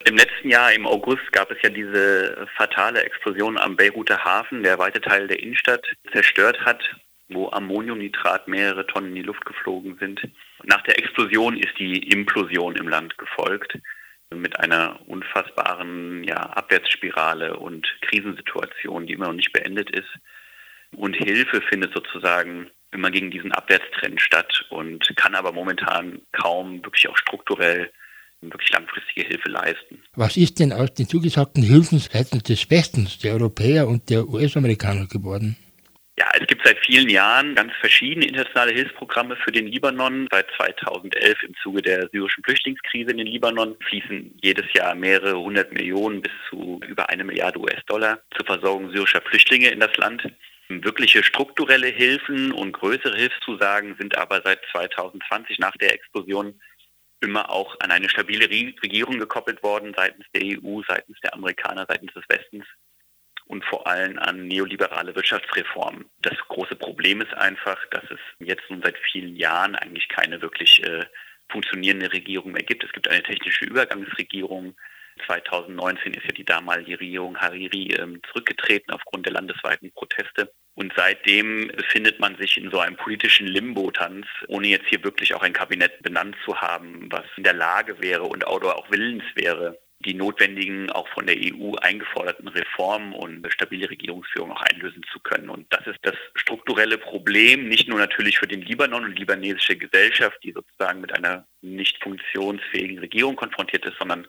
Im letzten Jahr, im August, gab es ja diese fatale Explosion am Beiruter Hafen, der weite Teil der Innenstadt zerstört hat, wo Ammoniumnitrat mehrere Tonnen in die Luft geflogen sind. Nach der Explosion ist die Implosion im Land gefolgt, mit einer unfassbaren Abwärtsspirale und Krisensituation, die immer noch nicht beendet ist. Und Hilfe findet sozusagen immer gegen diesen Abwärtstrend statt und kann aber momentan kaum wirklich auch strukturell wirklich langfristige Hilfe leisten. Was ist denn aus den zugesagten Hilfen seitens des Westens, der Europäer und der US-Amerikaner geworden? Ja, es gibt seit vielen Jahren ganz verschiedene internationale Hilfsprogramme für den Libanon. Seit 2011 im Zuge der syrischen Flüchtlingskrise in den Libanon fließen jedes Jahr mehrere 100 Millionen bis zu über 1 Milliarde US-Dollar zur Versorgung syrischer Flüchtlinge in das Land. Wirkliche strukturelle Hilfen und größere Hilfszusagen sind aber seit 2020 nach der Explosion immer auch an eine stabile Regierung gekoppelt worden, seitens der EU, seitens der Amerikaner, seitens des Westens und vor allem an neoliberale Wirtschaftsreformen. Das große Problem ist einfach, dass es jetzt nun seit vielen Jahren eigentlich keine wirklich funktionierende Regierung mehr gibt. Es gibt eine technische Übergangsregierung. 2019 ist ja die damalige Regierung Hariri zurückgetreten aufgrund der landesweiten Proteste. Und seitdem befindet man sich in so einem politischen Limbo-Tanz, ohne jetzt hier wirklich auch ein Kabinett benannt zu haben, was in der Lage wäre und auch willens wäre, die notwendigen, auch von der EU eingeforderten Reformen und stabile Regierungsführung auch einlösen zu können. Und das ist das strukturelle Problem, nicht nur natürlich für den Libanon und die libanesische Gesellschaft, die sozusagen mit einer nicht funktionsfähigen Regierung konfrontiert ist, sondern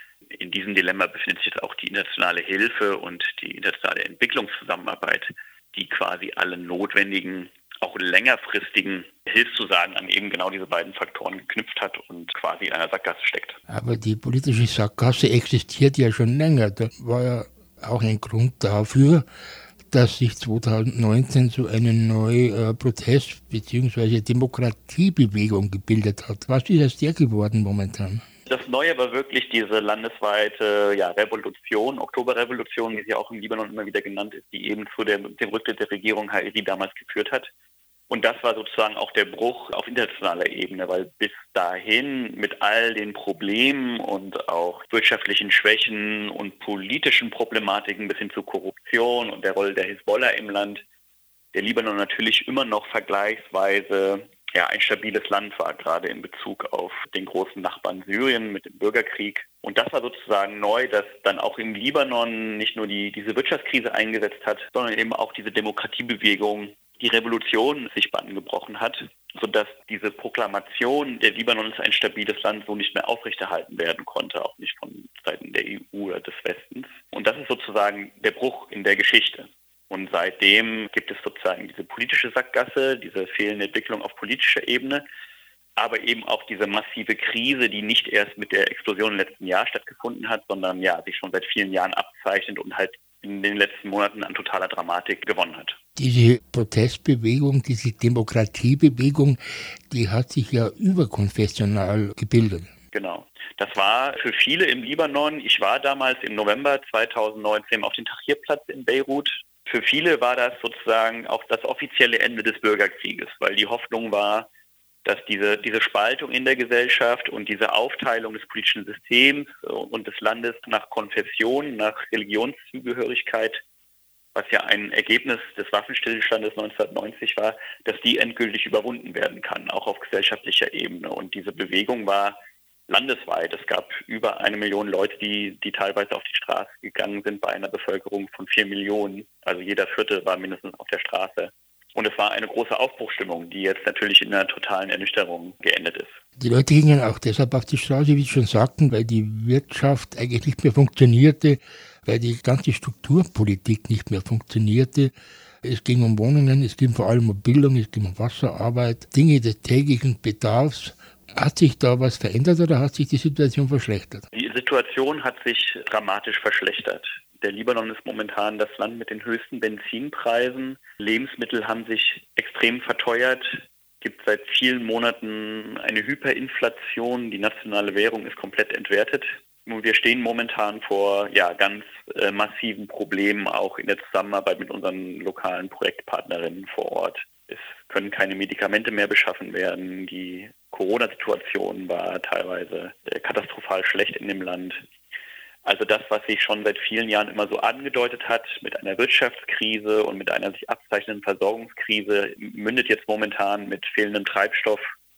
in diesem Dilemma befindet sich jetzt auch die internationale Hilfe und die internationale Entwicklungszusammenarbeit, die quasi alle notwendigen, auch längerfristigen Hilfszusagen an eben genau diese beiden Faktoren geknüpft hat und quasi in einer Sackgasse steckt. Aber die politische Sackgasse existiert ja schon länger. Da war ja auch ein Grund dafür, dass sich 2019 so eine neue Protest- bzw. Demokratiebewegung gebildet hat. Was ist aus der geworden momentan? Das Neue war wirklich diese landesweite Revolution, Oktoberrevolution, wie sie auch im Libanon immer wieder genannt ist, die eben zu dem Rücktritt der Regierung Hariri damals geführt hat. Und das war sozusagen auch der Bruch auf internationaler Ebene, weil bis dahin mit all den Problemen und auch wirtschaftlichen Schwächen und politischen Problematiken bis hin zu Korruption und der Rolle der Hisbollah im Land, der Libanon natürlich immer noch vergleichsweise ein stabiles Land war, gerade in Bezug auf den großen Nachbarn Syrien mit dem Bürgerkrieg. Und das war sozusagen neu, dass dann auch im Libanon nicht nur diese Wirtschaftskrise eingesetzt hat, sondern eben auch diese Demokratiebewegung, die Revolution sichtbar angebrochen hat, sodass diese Proklamation, der Libanon ist ein stabiles Land, so nicht mehr aufrechterhalten werden konnte, auch nicht von Seiten der EU oder des Westens. Und das ist sozusagen der Bruch in der Geschichte. Und seitdem gibt es sozusagen diese politische Sackgasse, diese fehlende Entwicklung auf politischer Ebene, aber eben auch diese massive Krise, die nicht erst mit der Explosion im letzten Jahr stattgefunden hat, sondern sich schon seit vielen Jahren abzeichnet und halt in den letzten Monaten an totaler Dramatik gewonnen hat. Diese Protestbewegung, diese Demokratiebewegung, die hat sich ja überkonfessional gebildet. Genau. Das war für viele im Libanon, ich war damals im November 2019 auf dem Tahrirplatz in Beirut. Für viele war das sozusagen auch das offizielle Ende des Bürgerkrieges, weil die Hoffnung war, dass diese Spaltung in der Gesellschaft und diese Aufteilung des politischen Systems und des Landes nach Konfession, nach Religionszugehörigkeit, was ja ein Ergebnis des Waffenstillstandes 1990 war, dass die endgültig überwunden werden kann, auch auf gesellschaftlicher Ebene. Und diese Bewegung war landesweit. Es gab über 1 Million Leute, die teilweise auf die Straße gegangen sind bei einer Bevölkerung von 4 Millionen. Also jeder Vierte war mindestens auf der Straße. Und es war eine große Aufbruchsstimmung, die jetzt natürlich in einer totalen Ernüchterung geendet ist. Die Leute gingen auch deshalb auf die Straße, wie Sie schon sagten, weil die Wirtschaft eigentlich nicht mehr funktionierte, weil die ganze Strukturpolitik nicht mehr funktionierte. Es ging um Wohnungen, es ging vor allem um Bildung, es ging um Wasserarbeit, Dinge des täglichen Bedarfs. Hat sich da was verändert oder hat sich die Situation verschlechtert? Die Situation hat sich dramatisch verschlechtert. Der Libanon ist momentan das Land mit den höchsten Benzinpreisen. Lebensmittel haben sich extrem verteuert. Es gibt seit vielen Monaten eine Hyperinflation. Die nationale Währung ist komplett entwertet. Und wir stehen momentan vor ganz massiven Problemen, auch in der Zusammenarbeit mit unseren lokalen Projektpartnerinnen vor Ort. Es können keine Medikamente mehr beschaffen werden. Die Corona-Situation war teilweise katastrophal schlecht in dem Land. Also das, was sich schon seit vielen Jahren immer so angedeutet hat, mit einer Wirtschaftskrise und mit einer sich abzeichnenden Versorgungskrise, mündet jetzt momentan mit fehlendem Treibstoff,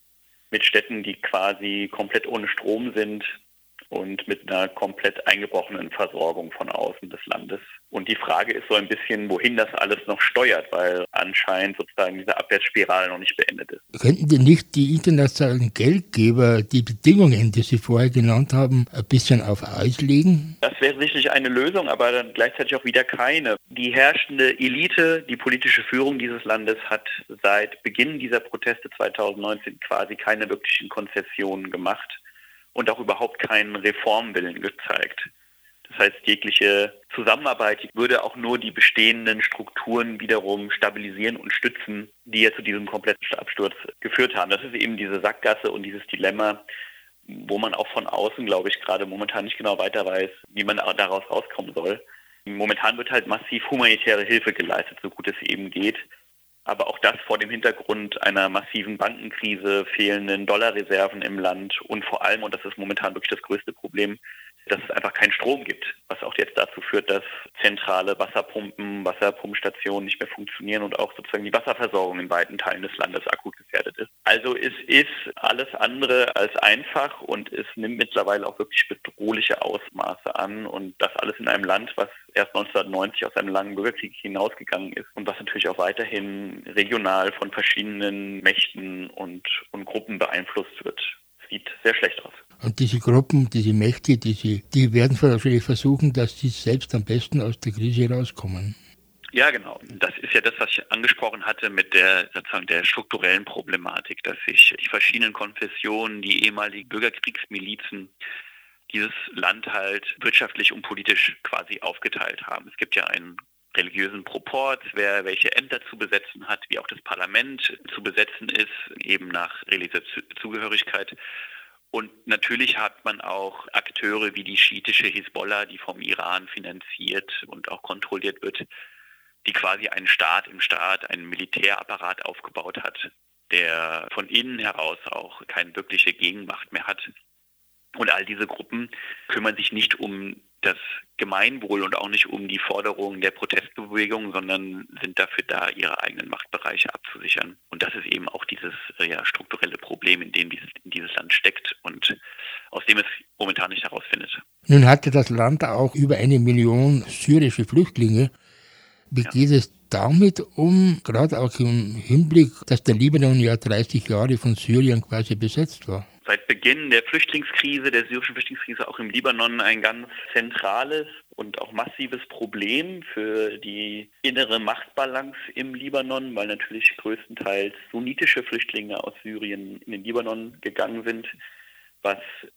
mit Städten, die quasi komplett ohne Strom sind und mit einer komplett eingebrochenen Versorgung von außen des Landes. Und die Frage ist so ein bisschen, wohin das alles noch steuert, weil anscheinend sozusagen diese Abwärtsspirale noch nicht beendet ist. Könnten denn nicht die internationalen Geldgeber die Bedingungen, die Sie vorher genannt haben, ein bisschen auf Eis legen? Das wäre sicherlich eine Lösung, aber dann gleichzeitig auch wieder keine. Die herrschende Elite, die politische Führung dieses Landes hat seit Beginn dieser Proteste 2019 quasi keine wirklichen Konzessionen gemacht und auch überhaupt keinen Reformwillen gezeigt. Das heißt, jegliche Zusammenarbeit würde auch nur die bestehenden Strukturen wiederum stabilisieren und stützen, die ja zu diesem kompletten Absturz geführt haben. Das ist eben diese Sackgasse und dieses Dilemma, wo man auch von außen, glaube ich, gerade momentan nicht genau weiter weiß, wie man daraus rauskommen soll. Momentan wird halt massiv humanitäre Hilfe geleistet, so gut es eben geht. Aber auch das vor dem Hintergrund einer massiven Bankenkrise, fehlenden Dollarreserven im Land und vor allem, und das ist momentan wirklich das größte Problem, dass es einfach keinen Strom gibt, was auch jetzt dazu führt, dass zentrale Wasserpumpstationen nicht mehr funktionieren und auch sozusagen die Wasserversorgung in weiten Teilen des Landes akut gefährdet ist. Also es ist alles andere als einfach und es nimmt mittlerweile auch wirklich bedrohliche Ausmaße an und das alles in einem Land, was erst 1990 aus einem langen Bürgerkrieg hinausgegangen ist und was natürlich auch weiterhin regional von verschiedenen Mächten und Gruppen beeinflusst wird. Sieht sehr schlecht aus. Und diese Gruppen, diese Mächte, die werden wahrscheinlich versuchen, dass sie selbst am besten aus der Krise rauskommen. Ja, genau. Das ist ja das, was ich angesprochen hatte mit der sozusagen der strukturellen Problematik, dass sich die verschiedenen Konfessionen, die ehemaligen Bürgerkriegsmilizen, dieses Land halt wirtschaftlich und politisch quasi aufgeteilt haben. Es gibt ja einen religiösen Proport, wer welche Ämter zu besetzen hat, wie auch das Parlament zu besetzen ist, eben nach religiöser Zugehörigkeit. Und natürlich hat man auch Akteure wie die schiitische Hisbollah, die vom Iran finanziert und auch kontrolliert wird, die quasi einen Staat im Staat, einen Militärapparat aufgebaut hat, der von innen heraus auch keine wirkliche Gegenmacht mehr hat. Und all diese Gruppen kümmern sich nicht um das Gemeinwohl und auch nicht um die Forderungen der Protestbewegung, sondern sind dafür da, ihre eigenen Machtbereiche abzusichern. Und das ist eben auch dieses strukturelle Problem, in dem dieses Land steckt und aus dem es momentan nicht herausfindet. Nun hatte das Land auch über 1 Million syrische Flüchtlinge. Wie geht es damit um, gerade auch im Hinblick, dass der Libanon ja 30 Jahre von Syrien quasi besetzt war? Seit Beginn der Flüchtlingskrise, der syrischen Flüchtlingskrise, auch im Libanon ein ganz zentrales und auch massives Problem für die innere Machtbalance im Libanon, weil natürlich größtenteils sunnitische Flüchtlinge aus Syrien in den Libanon gegangen sind, was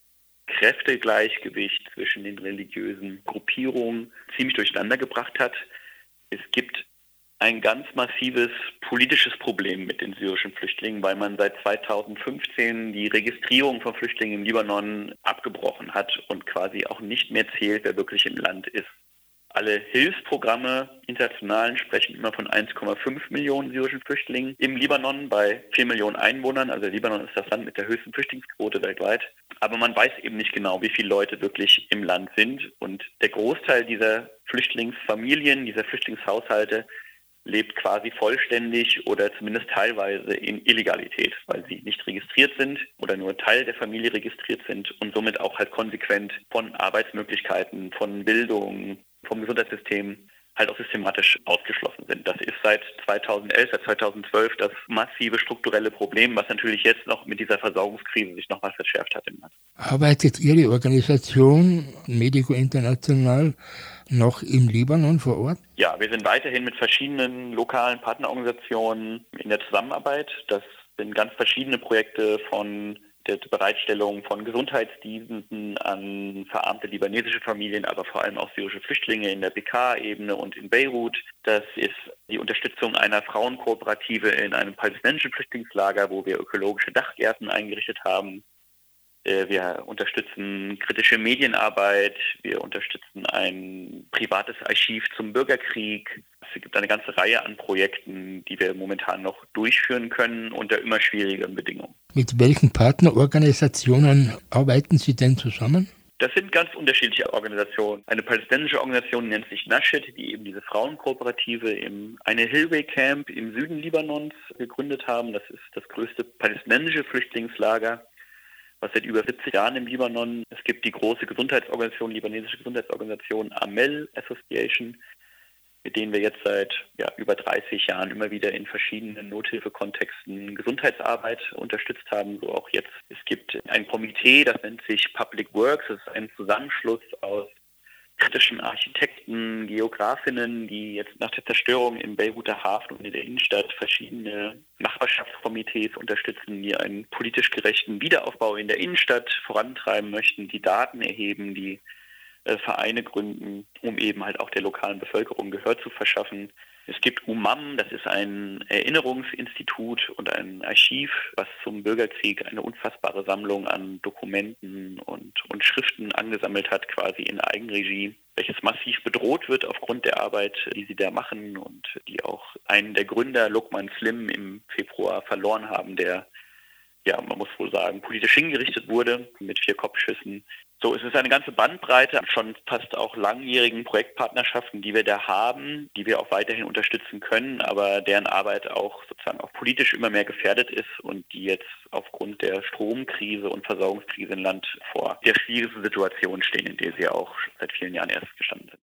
Kräftegleichgewicht zwischen den religiösen Gruppierungen ziemlich durcheinander gebracht hat. Es gibt ein ganz massives politisches Problem mit den syrischen Flüchtlingen, weil man seit 2015 die Registrierung von Flüchtlingen im Libanon abgebrochen hat und quasi auch nicht mehr zählt, wer wirklich im Land ist. Alle Hilfsprogramme internationalen sprechen immer von 1,5 Millionen syrischen Flüchtlingen im Libanon bei 4 Millionen Einwohnern. Also der Libanon ist das Land mit der höchsten Flüchtlingsquote weltweit. Aber man weiß eben nicht genau, wie viele Leute wirklich im Land sind. Und der Großteil dieser Flüchtlingsfamilien, dieser Flüchtlingshaushalte lebt quasi vollständig oder zumindest teilweise in Illegalität, weil sie nicht registriert sind oder nur Teil der Familie registriert sind und somit auch halt konsequent von Arbeitsmöglichkeiten, von Bildung, vom Gesundheitssystem halt auch systematisch ausgeschlossen sind. Das ist seit 2011, seit 2012 das massive strukturelle Problem, was natürlich jetzt noch mit dieser Versorgungskrise sich nochmal verschärft hat im Land. Arbeitet Ihre Organisation Medico International noch im Libanon vor Ort? Ja, wir sind weiterhin mit verschiedenen lokalen Partnerorganisationen in der Zusammenarbeit. Das sind ganz verschiedene Projekte von der Bereitstellung von Gesundheitsdiensten an verarmte libanesische Familien, aber vor allem auch syrische Flüchtlinge in der BK-Ebene und in Beirut. Das ist die Unterstützung einer Frauenkooperative in einem palästinensischen Flüchtlingslager, wo wir ökologische Dachgärten eingerichtet haben. Wir unterstützen kritische Medienarbeit, wir unterstützen ein privates Archiv zum Bürgerkrieg. Es gibt eine ganze Reihe an Projekten, die wir momentan noch durchführen können unter immer schwierigeren Bedingungen. Mit welchen Partnerorganisationen arbeiten Sie denn zusammen? Das sind ganz unterschiedliche Organisationen. Eine palästinensische Organisation nennt sich Nashid, die eben diese Frauenkooperative im eine Hillway Camp im Süden Libanons gegründet haben. Das ist das größte palästinensische Flüchtlingslager, was seit über 70 Jahren im Libanon. Es gibt die große Gesundheitsorganisation, libanesische Gesundheitsorganisation Amel Association, mit denen wir jetzt seit über 30 Jahren immer wieder in verschiedenen Nothilfekontexten Gesundheitsarbeit unterstützt haben, so auch jetzt. Es gibt ein Komitee, das nennt sich Public Works, das ist ein Zusammenschluss aus kritischen Architekten, Geografinnen, die jetzt nach der Zerstörung im Beiruter Hafen und in der Innenstadt verschiedene Nachbarschaftskomitees unterstützen, die einen politisch gerechten Wiederaufbau in der Innenstadt vorantreiben möchten, die Daten erheben, die Vereine gründen, um eben halt auch der lokalen Bevölkerung Gehör zu verschaffen. Es gibt UMAM, das ist ein Erinnerungsinstitut und ein Archiv, was zum Bürgerkrieg eine unfassbare Sammlung an Dokumenten und Schriften angesammelt hat, quasi in Eigenregie, welches massiv bedroht wird aufgrund der Arbeit, die sie da machen und die auch einen der Gründer, Lokman Slim, im Februar verloren haben, der, man muss wohl sagen, politisch hingerichtet wurde mit 4 Kopfschüssen. So, es ist eine ganze Bandbreite schon fast auch langjährigen Projektpartnerschaften, die wir da haben, die wir auch weiterhin unterstützen können, aber deren Arbeit auch sozusagen auch politisch immer mehr gefährdet ist und die jetzt aufgrund der Stromkrise und Versorgungskrise im Land vor der schwierigen Situation stehen, in der sie auch seit vielen Jahren erst gestanden sind.